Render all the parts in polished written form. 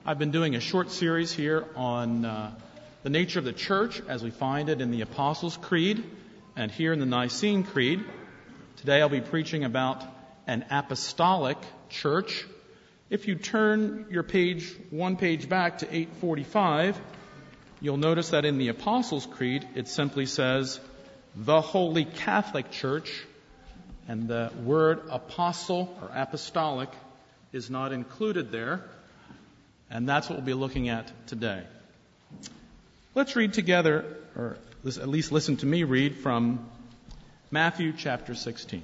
I've been doing a short series here on the nature of the church as we find it in the Apostles' Creed and here in the Nicene Creed. Today I'll be preaching about an apostolic church. If you turn your page, one page back to 845, you'll notice that in the Apostles' Creed it simply says, the Holy Catholic Church, and the word apostle or apostolic is not included there. And that's what we'll be looking at today. Let's read together, or at least listen to me read from Matthew chapter 16.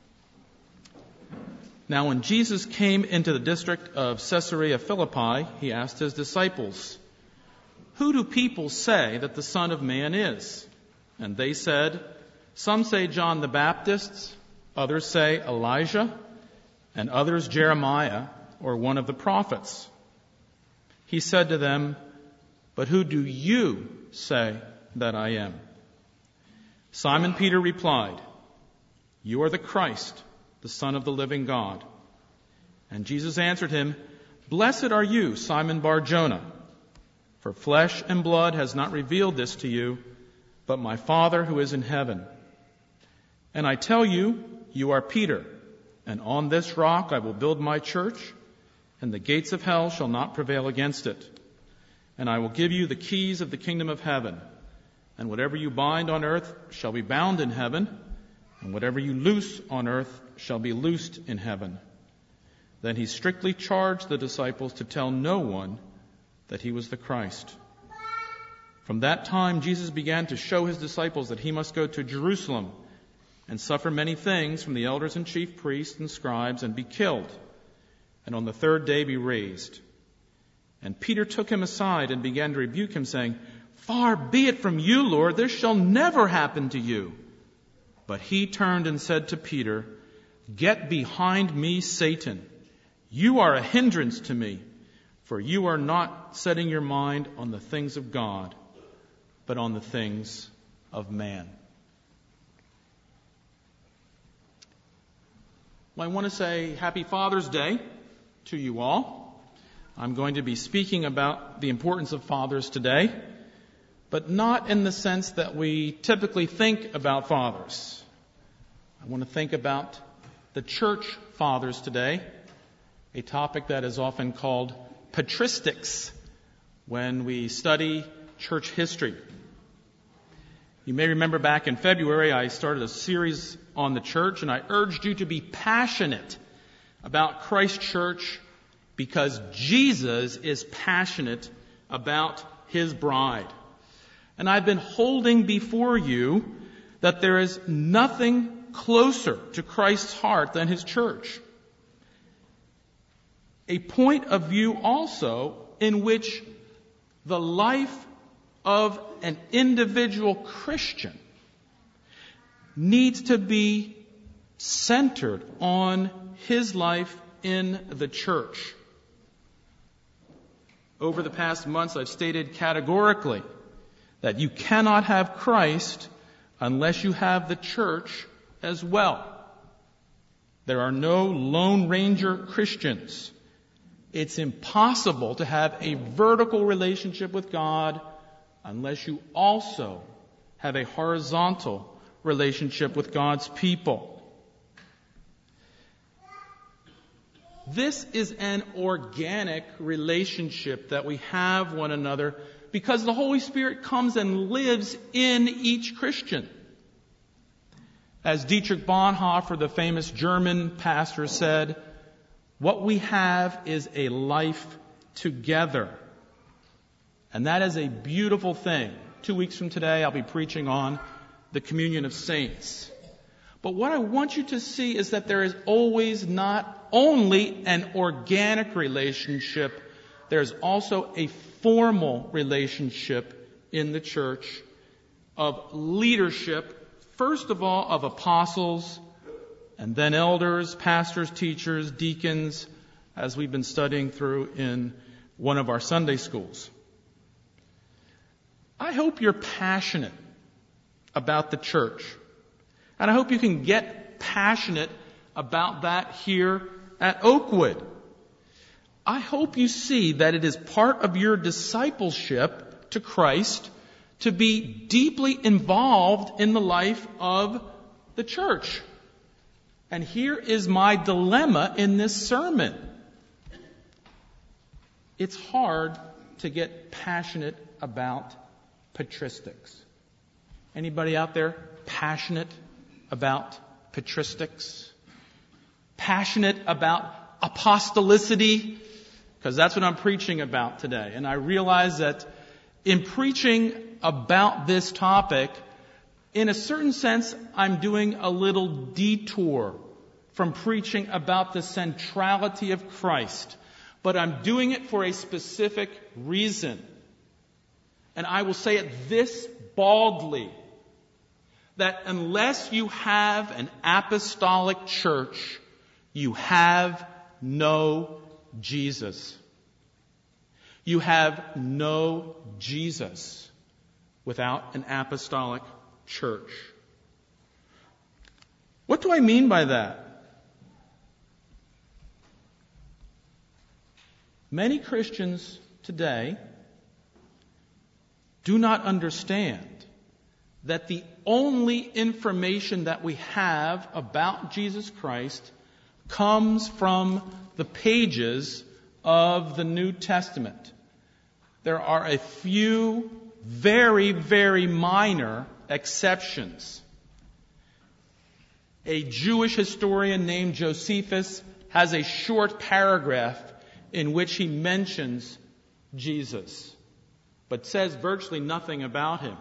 Now when Jesus came into the district of Caesarea Philippi, he asked his disciples, "Who do people say that the Son of Man is?" And they said, "Some say John the Baptist, others say Elijah, and others Jeremiah or one of the prophets." He said to them, "But who do you say that I am?" Simon Peter replied, "You are the Christ, the Son of the living God." And Jesus answered him, "Blessed are you, Simon Bar-Jonah, for flesh and blood has not revealed this to you, but my Father who is in heaven. And I tell you, you are Peter, and on this rock I will build my church, and the gates of hell shall not prevail against it. And I will give you the keys of the kingdom of heaven. And whatever you bind on earth shall be bound in heaven, and whatever you loose on earth shall be loosed in heaven." Then he strictly charged the disciples to tell no one that he was the Christ. From that time, Jesus began to show his disciples that he must go to Jerusalem and suffer many things from the elders and chief priests and scribes and be killed, and on the third day be raised. And Peter took him aside and began to rebuke him, saying, "Far be it from you, Lord, this shall never happen to you." But he turned and said to Peter, "Get behind me, Satan. You are a hindrance to me, for you are not setting your mind on the things of God, but on the things of man." Well, I want to say Happy Father's Day to you all. I'm going to be speaking about the importance of fathers today, but not in the sense that we typically think about fathers. I want to think about the church fathers today, a topic that is often called patristics when we study church history. You may remember back in February I started a series on the church, and I urged you to be passionate about Christ Church because Jesus is passionate about his bride. And I've been holding before you that there is nothing closer to Christ's heart than his church. A point of view also in which the life of an individual Christian needs to be centered on his life in the church. Over the past months, I've stated categorically that you cannot have Christ unless you have the church as well. There are no Lone Ranger Christians. It's impossible to have a vertical relationship with God unless you also have a horizontal relationship with God's people. This is an organic relationship that we have one another because the Holy Spirit comes and lives in each Christian. As Dietrich Bonhoeffer, the famous German pastor, said, "What we have is a life together." And that is a beautiful thing. 2 weeks from today, I'll be preaching on the communion of saints. But what I want you to see is that there is always not only an organic relationship, there's also a formal relationship in the church of leadership, first of all of apostles, and then elders, pastors, teachers, deacons, as we've been studying through in one of our Sunday schools. I hope you're passionate about the church. And I hope you can get passionate about that here at Oakwood. I hope you see that it is part of your discipleship to Christ to be deeply involved in the life of the church. And here is my dilemma in this sermon. It's hard to get passionate about patristics. Anybody out there passionate about patristics? Passionate about apostolicity? Because that's what I'm preaching about today. And I realize that in preaching about this topic, in a certain sense, I'm doing a little detour from preaching about the centrality of Christ. But I'm doing it for a specific reason. And I will say it this baldly, that unless you have an apostolic church, you have no Jesus. You have no Jesus without an apostolic church. What do I mean by that? Many Christians today do not understand that the only information that we have about Jesus Christ comes from the pages of the New Testament. There are a few very, very minor exceptions. A Jewish historian named Josephus has a short paragraph in which he mentions Jesus, but says virtually nothing about him.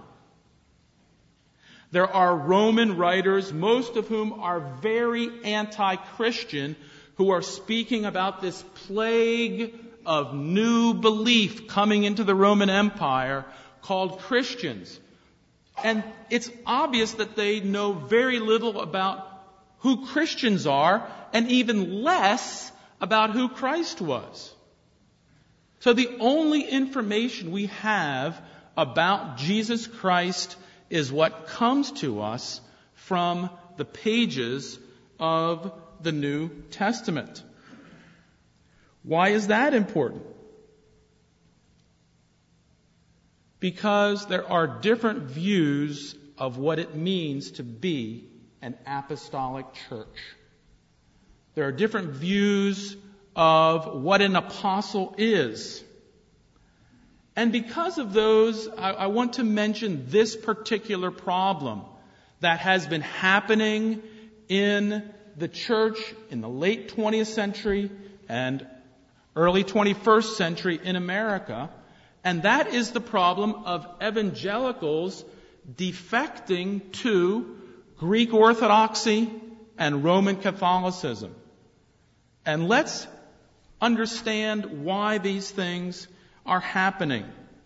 There are Roman writers, most of whom are very anti-Christian, who are speaking about this plague of new belief coming into the Roman Empire called Christians. And it's obvious that they know very little about who Christians are, and even less about who Christ was. So the only information we have about Jesus Christ is what comes to us from the pages of the New Testament. Why is that important? Because there are different views of what it means to be an apostolic church. There are different views of what an apostle is. And because of those, I want to mention this particular problem that has been happening in the church in the late 20th century and early 21st century in America. And that is the problem of evangelicals defecting to Greek Orthodoxy and Roman Catholicism. And let's understand why these things are happening.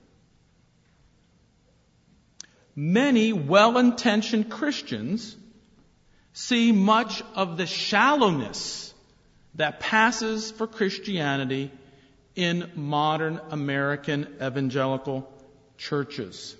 Many well-intentioned Christians see much of the shallowness that passes for Christianity in modern American evangelical churches.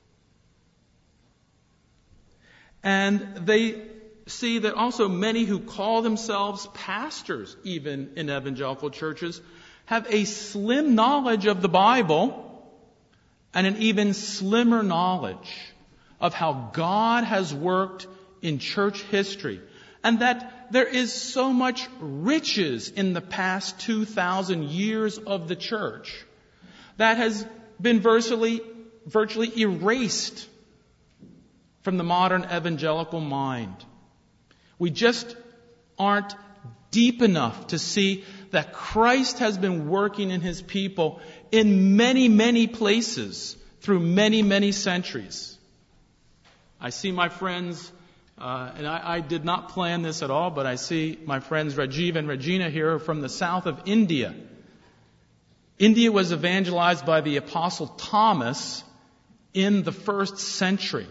And they see that also many who call themselves pastors, even in evangelical churches, have a slim knowledge of the Bible and an even slimmer knowledge of how God has worked in church history, and that there is so much riches in the past 2,000 years of the church that has been virtually erased from the modern evangelical mind. We just aren't deep enough to see that Christ has been working in His people in many, many places through many, many centuries. I see my friends, and I did not plan this at all, but I see my friends Rajiv and Regina here from the south of India. India was evangelized by the Apostle Thomas in the 1st century.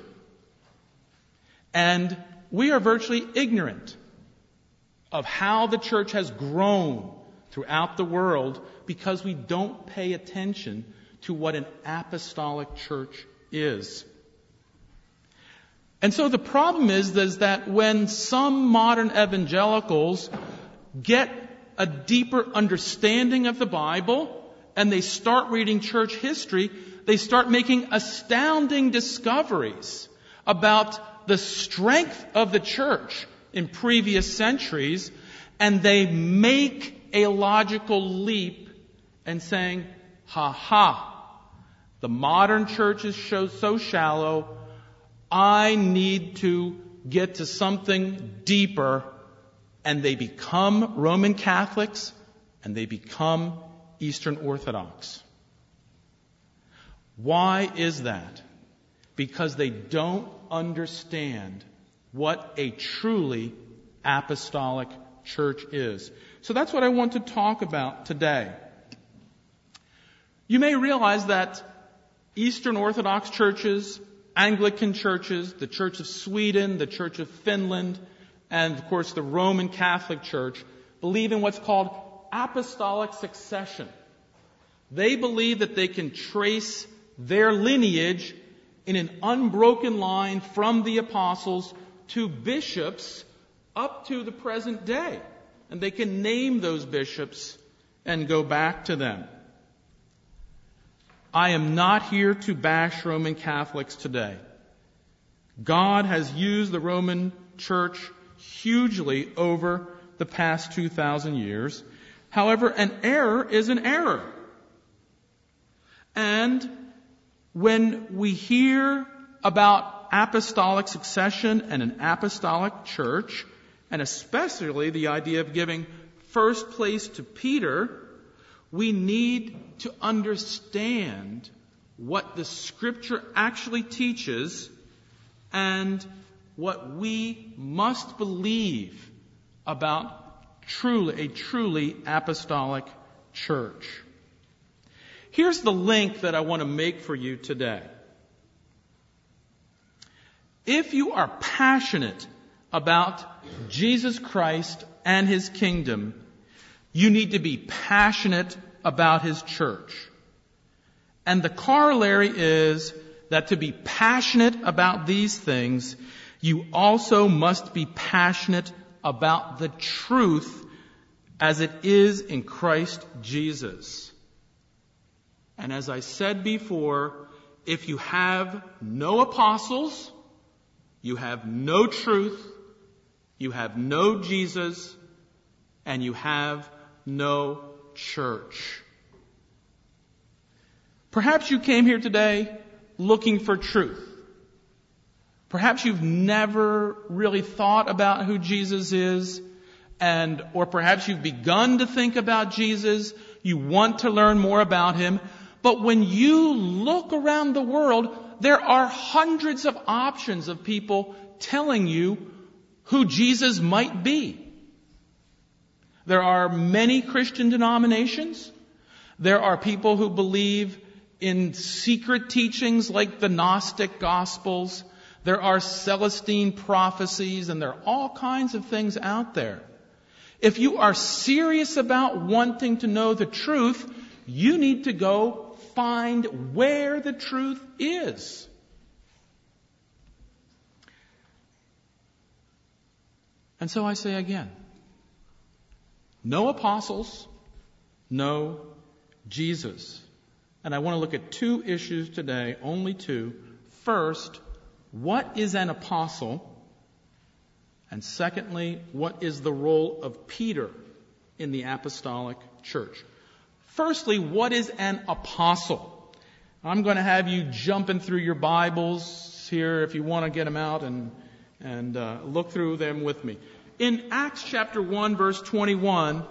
And we are virtually ignorant of how the church has grown throughout the world because we don't pay attention to what an apostolic church is. And so the problem is that when some modern evangelicals get a deeper understanding of the Bible and they start reading church history, they start making astounding discoveries about the strength of the church in previous centuries, and they make a logical leap and saying, the modern church is so shallow, I need to get to something deeper, and they become Roman Catholics and they become Eastern Orthodox. Why is that? Because they don't understand what a truly apostolic church is. So that's what I want to talk about today. You may realize that Eastern Orthodox churches, Anglican churches, the Church of Sweden, the Church of Finland, and of course the Roman Catholic Church believe in what's called apostolic succession. They believe that they can trace their lineage in an unbroken line from the apostles to bishops up to the present day. And they can name those bishops and go back to them. I am not here to bash Roman Catholics today. God has used the Roman Church hugely over the past 2,000 years. However, an error is an error. And when we hear about apostolic succession and an apostolic church, and especially the idea of giving first place to Peter, we need to understand what the Scripture actually teaches and what we must believe about a truly apostolic church. Here's the link that I want to make for you today. If you are passionate about Jesus Christ and His kingdom, you need to be passionate about His church. And the corollary is that to be passionate about these things, you also must be passionate about the truth as it is in Christ Jesus. And as I said before, if you have no apostles, you have no truth, you have no Jesus, and you have no church. Perhaps you came here today looking for truth. Perhaps you've never really thought about who Jesus is, or perhaps you've begun to think about Jesus. You want to learn more about Him. But when you look around the world, there are hundreds of options of people telling you who Jesus might be. There are many Christian denominations. There are people who believe in secret teachings like the Gnostic Gospels. There are Celestine prophecies, and there are all kinds of things out there. If you are serious about wanting to know the truth, you need to go find where the truth is. And so I say again, no apostles, no Jesus. And I want to look at two issues today, only two. First, what is an apostle? And secondly, what is the role of Peter in the apostolic church? Firstly, what is an apostle? I'm going to have you jumping through your Bibles here if you want to get them out and look through them with me. In Acts chapter 1, verse 21,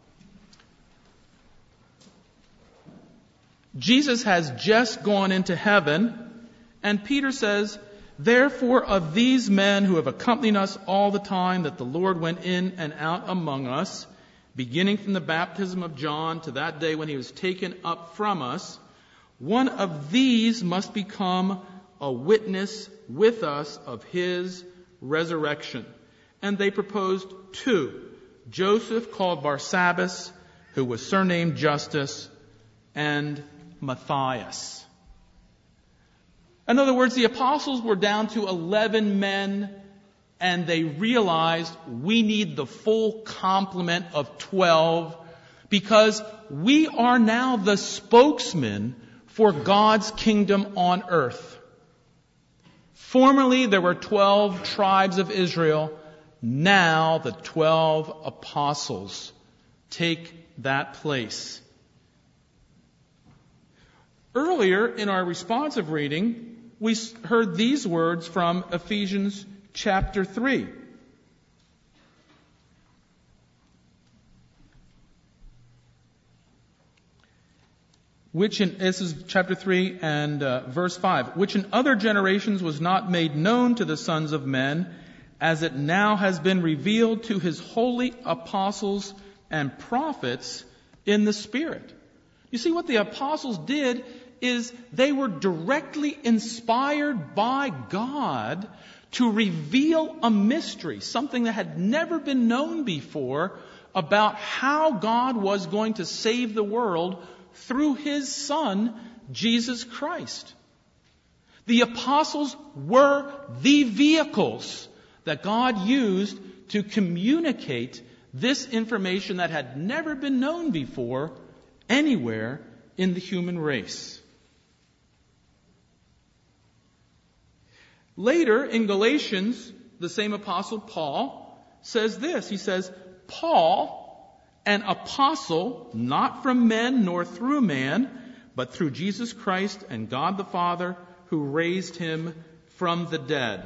Jesus has just gone into heaven, and Peter says, "Therefore of these men who have accompanied us all the time that the Lord went in and out among us, beginning from the baptism of John to that day when He was taken up from us, one of these must become a witness with us of His resurrection." And they proposed two: Joseph, called Barsabbas, who was surnamed Justus, and Matthias. In other words, the apostles were down to 11 men, and they realized we need the full complement of 12 because we are now the spokesman for God's kingdom on earth. Formerly, there were 12 tribes of Israel. Now, the 12 apostles take that place. Earlier in our responsive reading, we heard these words from Ephesians chapter 3. This is chapter 3 and verse 5, which in other generations was not made known to the sons of men, as it now has been revealed to his holy apostles and prophets in the Spirit. You see, what the apostles did is they were directly inspired by God to reveal a mystery, something that had never been known before, about how God was going to save the world through his Son, Jesus Christ. The apostles were the vehicles that God used to communicate this information that had never been known before anywhere in the human race. Later in Galatians, the same apostle Paul says this. He says, Paul, an apostle, not from men nor through man, but through Jesus Christ and God the Father, who raised him from the dead.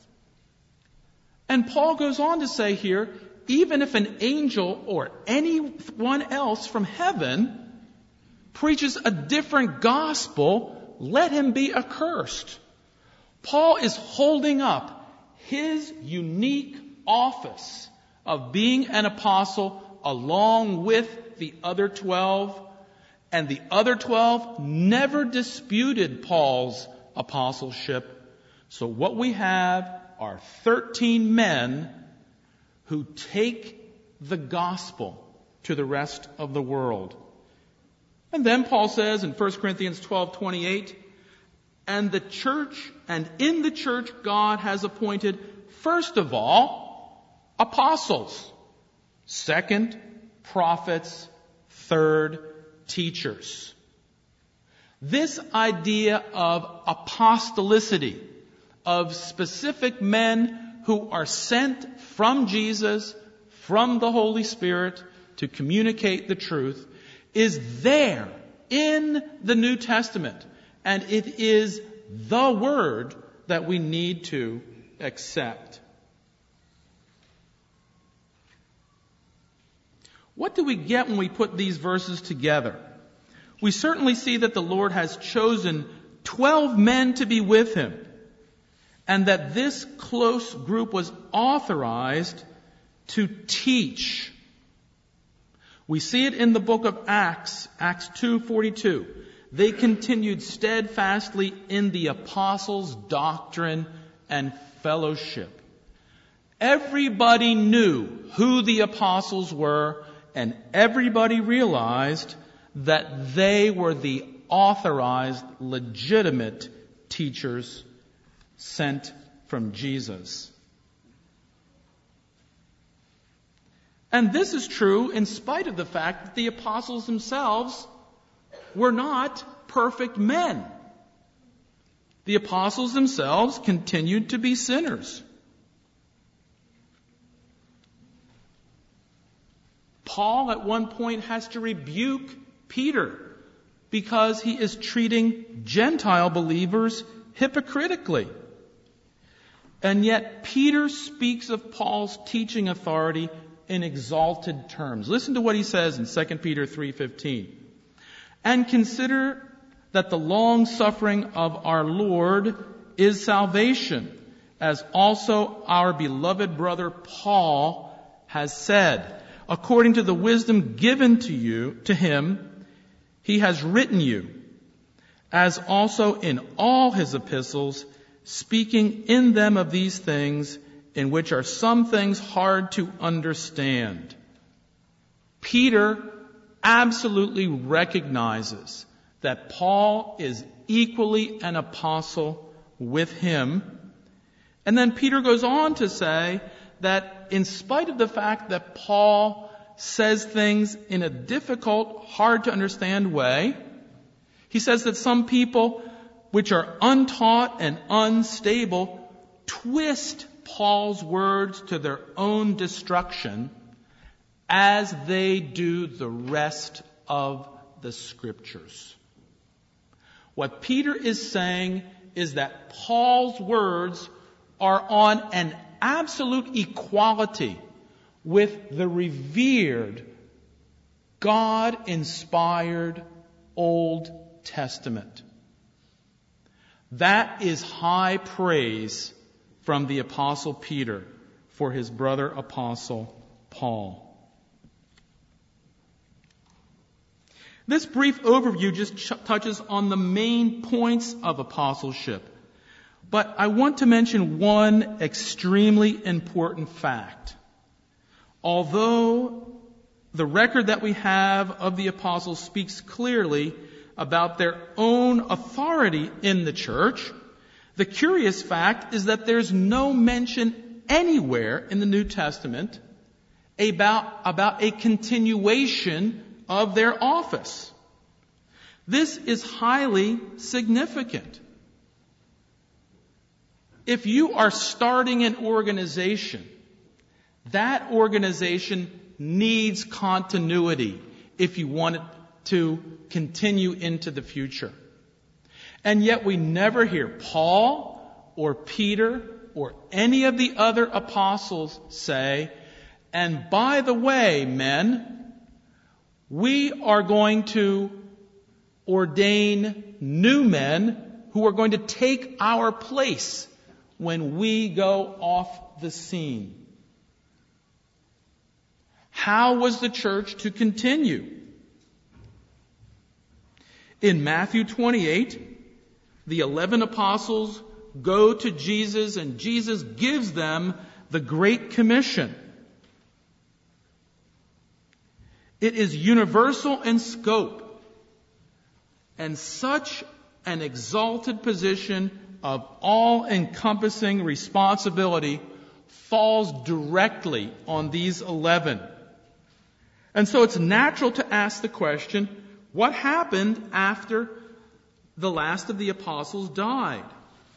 And Paul goes on to say here, even if an angel or anyone else from heaven preaches a different gospel, let him be accursed. Paul is holding up his unique office of being an apostle along with the other 12, and the other 12 never disputed Paul's apostleship. So what we have are 13 men who take the gospel to the rest of the world. And then Paul says in 1 Corinthians 12:28, and in the church God has appointed, first of all, apostles. Second, prophets. Third, teachers. This idea of apostolicity, of specific men who are sent from Jesus, from the Holy Spirit, to communicate the truth, is there in the New Testament. And it is the word that we need to accept. What do we get when we put these verses together? We certainly see that the Lord has chosen 12 men to be with him, and that this close group was authorized to teach. We see it in the book of Acts, Acts 2:42. They continued steadfastly in the apostles' doctrine and fellowship. Everybody knew who the apostles were, and everybody realized that they were the authorized, legitimate teachers sent from Jesus. And this is true in spite of the fact that the apostles themselves were not perfect men. The apostles themselves continued to be sinners. Paul at one point has to rebuke Peter because he is treating Gentile believers hypocritically. And yet Peter speaks of Paul's teaching authority in exalted terms. Listen to what he says in 2 Peter 3:15. And consider that the long suffering of our Lord is salvation, as also our beloved brother Paul has said. According to the wisdom given to him, he has written you, as also in all his epistles, speaking in them of these things, in which are some things hard to understand. Peter absolutely recognizes that Paul is equally an apostle with him, And then Peter goes on to say that in spite of the fact that Paul says things in a difficult, hard to understand way, he says that some people which are untaught and unstable twist Paul's words to their own destruction as they do the rest of the Scriptures. What Peter is saying is that Paul's words are on an absolute equality with the revered, God-inspired Old Testament. That is high praise from the Apostle Peter for his brother Apostle Paul. This brief overview just touches on the main points of apostleship. But I want to mention one extremely important fact. Although the record that we have of the apostles speaks clearly about their own authority in the church, the curious fact is that there's no mention anywhere in the New Testament about a continuation of their office. This is highly significant. If you are starting an organization, that organization needs continuity if you want it to continue into the future. And yet we never hear Paul or Peter or any of the other apostles say, and by the way, men, we are going to ordain new men who are going to take our place when we go off the scene. How was the church to continue? In Matthew 28, the 11 apostles go to Jesus and Jesus gives them the Great Commission. It is universal in scope and such an exalted position of all-encompassing responsibility falls directly on these 11. And so it's natural to ask the question, what happened after the last of the apostles died?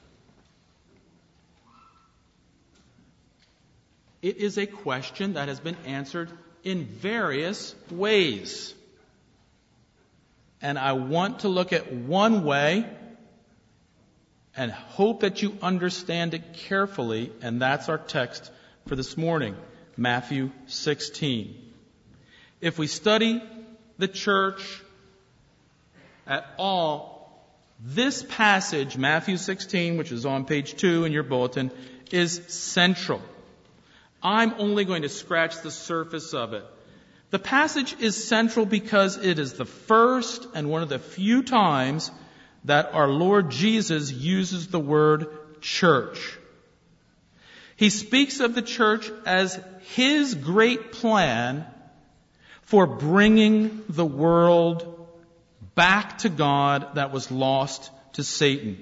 It is a question that has been answered in various ways. And I want to look at one way and hope that you understand it carefully, and that's our text for this morning, Matthew 16. If we study the church at all, this passage, Matthew 16, which is on page 2 in your bulletin, is central. I'm only going to scratch the surface of it. The passage is central because it is the first and one of the few times that our Lord Jesus uses the word church. He speaks of the church as His great plan for bringing the world back to God that was lost to Satan.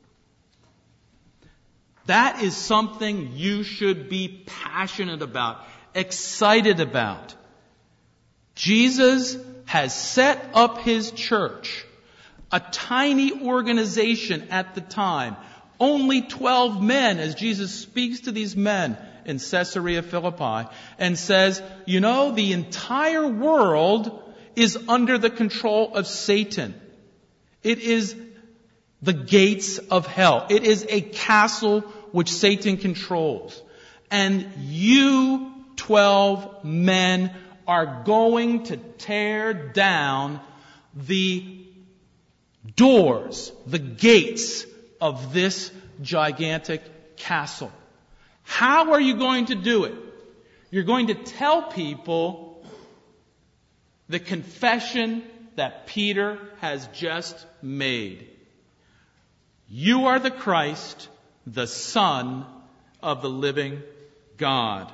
That is something you should be passionate about, excited about. Jesus has set up His church, a tiny organization at the time, only 12 men, as Jesus speaks to these men in Caesarea Philippi and says, you know, the entire world is under the control of Satan. It is the gates of hell. It is a castle which Satan controls. And you 12 men are going to tear down the doors, the gates of this gigantic castle. How are you going to do it? You're going to tell people the confession that Peter has just made. You are the Christ, the Son of the living God.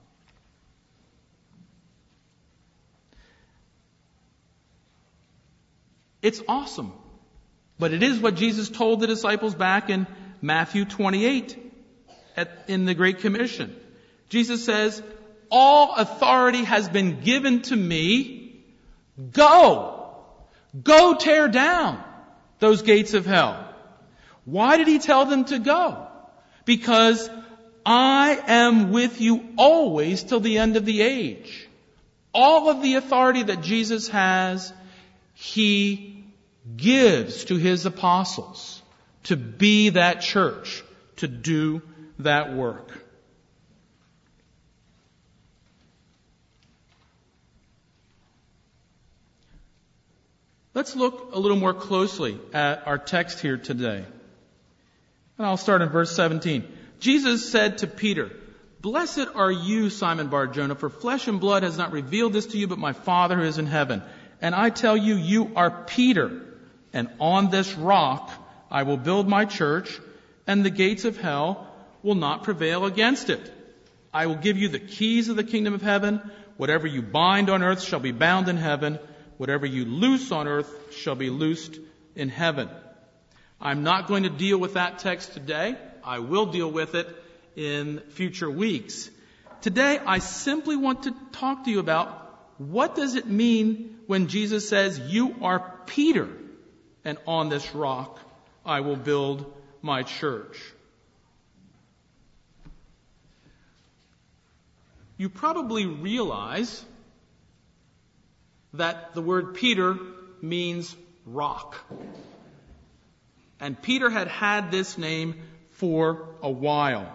It's awesome. But it is what Jesus told the disciples back in Matthew 28. in the Great Commission. Jesus says, all authority has been given to me. Go. Go tear down those gates of hell. Why did he tell them to go? Because I am with you always till the end of the age. All of the authority that Jesus has, he gives to his apostles to be that church, to do that work. Let's look a little more closely at our text here today. And I'll start in verse 17. Jesus said to Peter, "Blessed are you, Simon Bar-Jonah, for flesh and blood has not revealed this to you, but my Father who is in heaven. And I tell you, you are Peter, and on this rock I will build my church, and the gates of hell will not prevail against it. I will give you the keys of the kingdom of heaven. Whatever you bind on earth shall be bound in heaven. Whatever you loose on earth shall be loosed in heaven." I'm not going to deal with that text today. I will deal with it in future weeks. Today, I simply want to talk to you about what does it mean when Jesus says, "You are Peter, and on this rock I will build my church." You probably realize that the word Peter means rock. And Peter had this name for a while.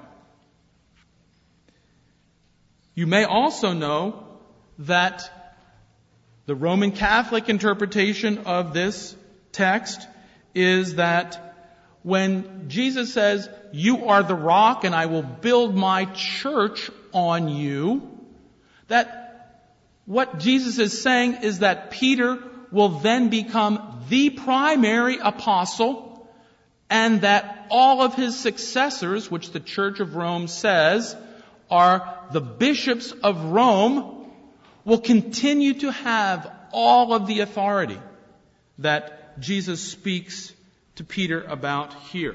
You may also know that the Roman Catholic interpretation of this text is that when Jesus says, "You are the rock and I will build my church on you," that what Jesus is saying is that Peter will then become the primary apostle, and that all of his successors, which the Church of Rome says are the bishops of Rome, will continue to have all of the authority that Jesus speaks to Peter about here.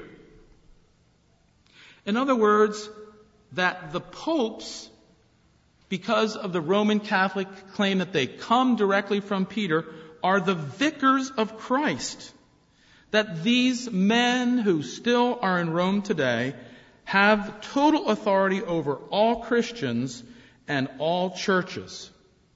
In other words, that the popes, because of the Roman Catholic claim that they come directly from Peter, are the vicars of Christ. That these men who still are in Rome today have total authority over all Christians and all churches.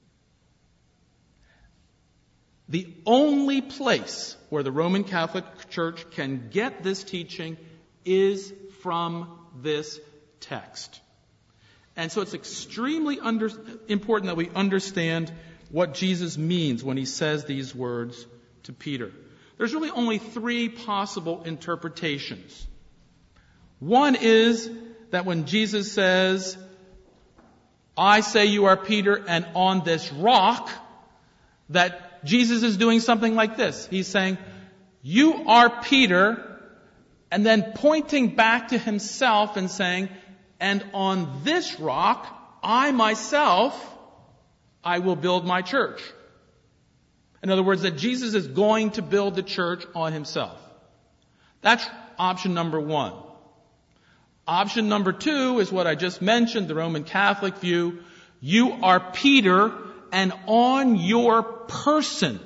The only place where the Roman Catholic Church can get this teaching is from this text. And so it's extremely important that we understand what Jesus means when he says these words to Peter. There's really only three possible interpretations. One is that when Jesus says, "I say you are Peter, and on this rock," that Jesus is doing something like this. He's saying, "You are Peter," and then pointing back to himself and saying, "And on this rock, I myself, I will build my church." In other words, that Jesus is going to build the church on himself. That's option number one. Option number two is what I just mentioned, the Roman Catholic view. You are Peter, and on your person,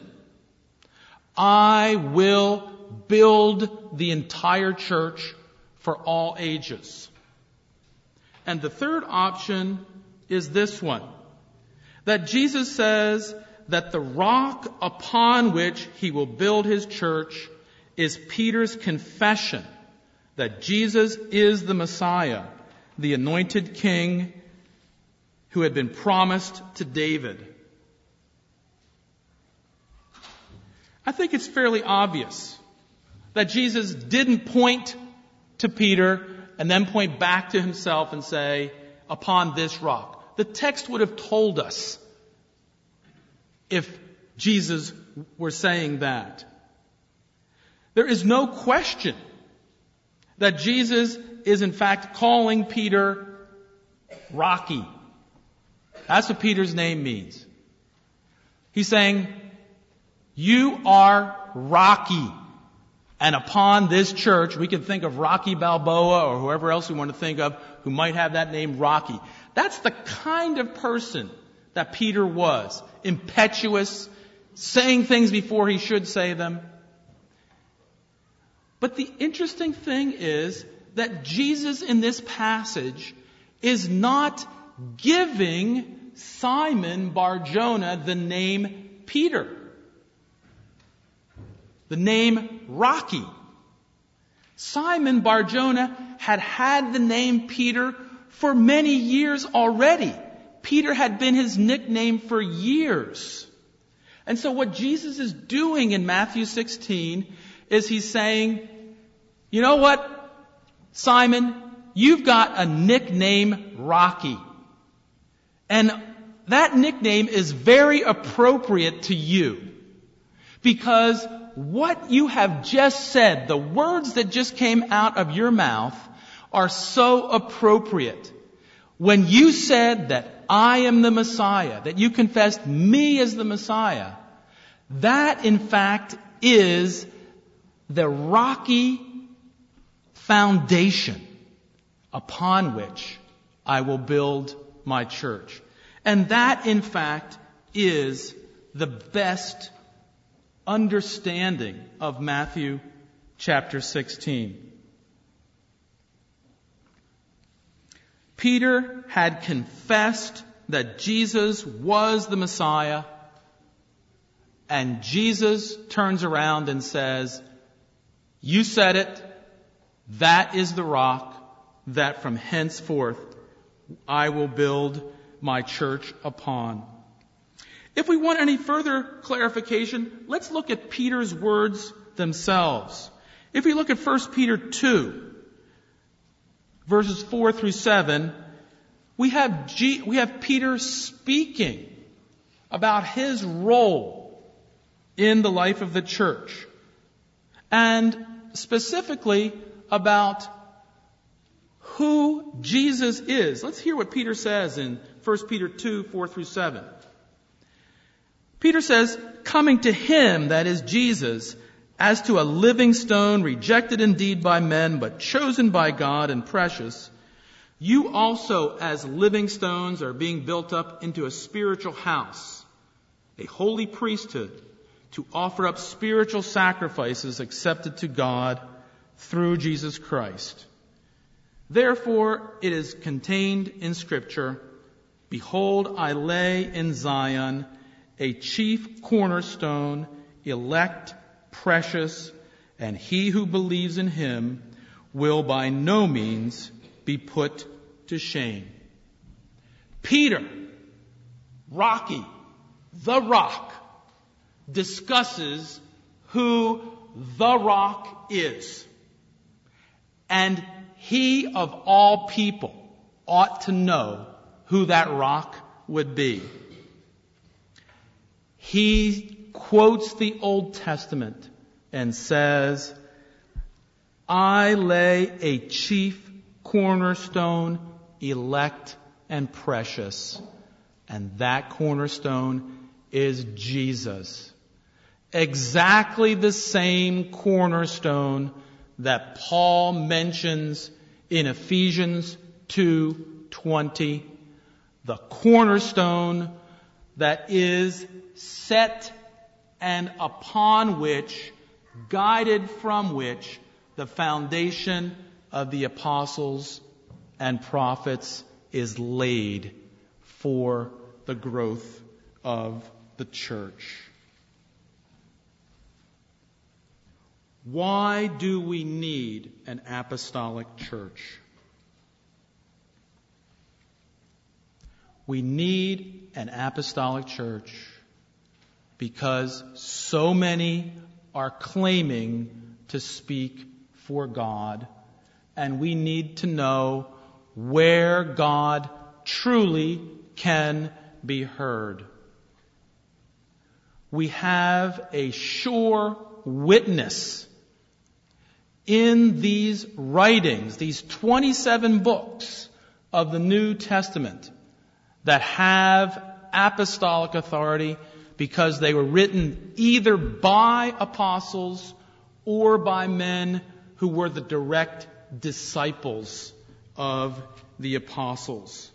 I will build the entire church for all ages. And the third option is this one. That Jesus says that the rock upon which he will build his church is Peter's confession that Jesus is the Messiah, the anointed king who had been promised to David. I think it's fairly obvious that Jesus didn't point to Peter and then point back to himself and say, "Upon this rock." The text would have told us if Jesus were saying that. There is no question that Jesus is in fact calling Peter Rocky. That's what Peter's name means. He's saying, "You are Rocky, And upon this church, we can think of Rocky Balboa or whoever else we want to think of who might have that name Rocky. That's the kind of person that Peter was. Impetuous, saying things before he should say them. But the interesting thing is that Jesus in this passage is not giving Simon Bar-Jonah the name Peter, the name Rocky. Simon Bar-Jonah had the name Peter for many years already. Peter had been his nickname for years. And so what Jesus is doing in Matthew 16 is he's saying, you know what, Simon, you've got a nickname, Rocky. And that nickname is very appropriate to you. Because what you have just said, the words that just came out of your mouth, are so appropriate. When you said that I am the Messiah, that you confessed me as the Messiah, that in fact is the rocky foundation upon which I will build my church. And that in fact is the best understanding of Matthew chapter 16. Peter had confessed that Jesus was the Messiah, and Jesus turns around and says, you said it, that is the rock that from henceforth I will build my church upon. If we want any further clarification, let's look at Peter's words themselves. If we look at 1 Peter 2, verses 4 through 7, we have Peter speaking about his role in the life of the church, and specifically about who Jesus is. Let's hear what Peter says in 1 Peter 2, 4 through 7. Peter says, coming to him, that is Jesus, as to a living stone, rejected indeed by men, but chosen by God and precious, you also as living stones are being built up into a spiritual house, a holy priesthood, to offer up spiritual sacrifices accepted to God through Jesus Christ. Therefore, it is contained in Scripture, behold, I lay in Zion a chief cornerstone, elect, precious, and he who believes in him will by no means be put to shame. Peter, Rocky, the Rock, discusses who the Rock is. And he, of all people, ought to know who that rock would be. He quotes the Old Testament and says, I lay a chief cornerstone, elect and precious. And that cornerstone is Jesus. Exactly the same cornerstone that Paul mentions in Ephesians 2:20. The cornerstone that is set and upon which, guided from which, the foundation of the apostles and prophets is laid for the growth of the church. Why do we need an apostolic church? We need an apostolic church because so many are claiming to speak for God, and we need to know where God truly can be heard. We have a sure witness in these writings, these 27 books of the New Testament that have apostolic authority because they were written either by apostles or by men who were the direct disciples of the apostles.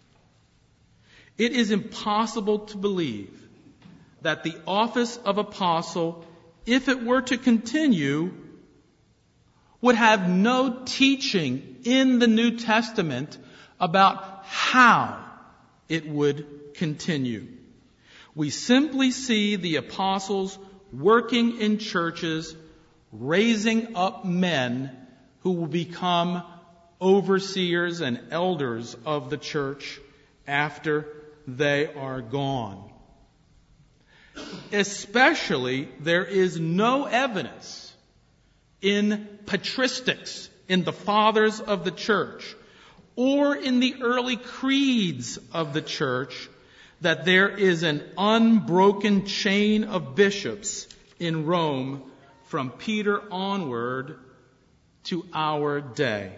It is impossible to believe that the office of apostle, if it were to continue, would have no teaching in the New Testament about how it would continue. We simply see the apostles working in churches, raising up men who will become overseers and elders of the church after they are gone. Especially, there is no evidence in patristics, in the fathers of the church, or in the early creeds of the church, that there is an unbroken chain of bishops in Rome from Peter onward to our day.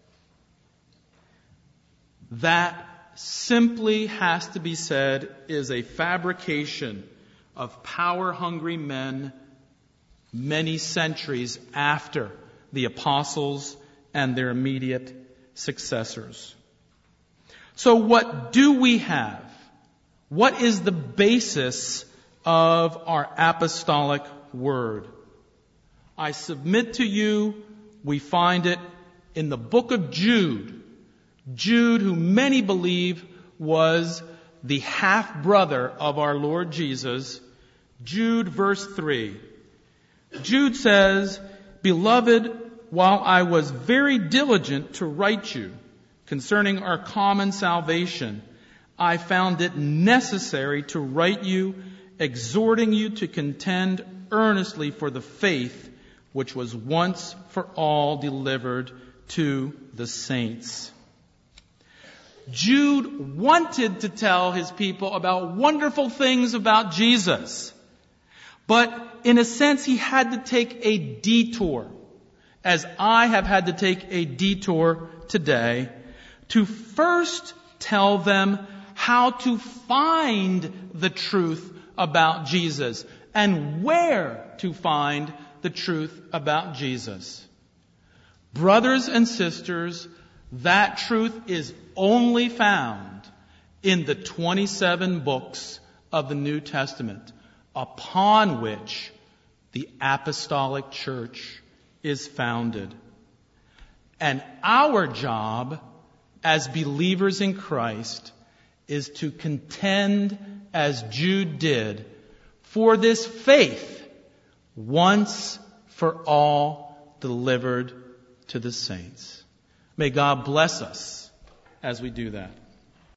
That simply has to be said is a fabrication of power-hungry men many centuries after the apostles and their immediate successors. So what do we have? What is the basis of our apostolic word? I submit to you, we find it in the book of Jude. Jude, who many believe was the half-brother of our Lord Jesus. Jude, verse 3. Jude says, "Beloved, while I was very diligent to write you concerning our common salvation, I found it necessary to write you, exhorting you to contend earnestly for the faith which was once for all delivered to the saints." Jude wanted to tell his people about wonderful things about Jesus. But in a sense, he had to take a detour, as I have had to take a detour today, to first tell them how to find the truth about Jesus and where to find the truth about Jesus. Brothers and sisters, that truth is only found in the 27 books of the New Testament, upon which the apostolic church is founded. And our job as believers in Christ is to contend, as Jude did, for this faith once for all delivered to the saints. May God bless us as we do that.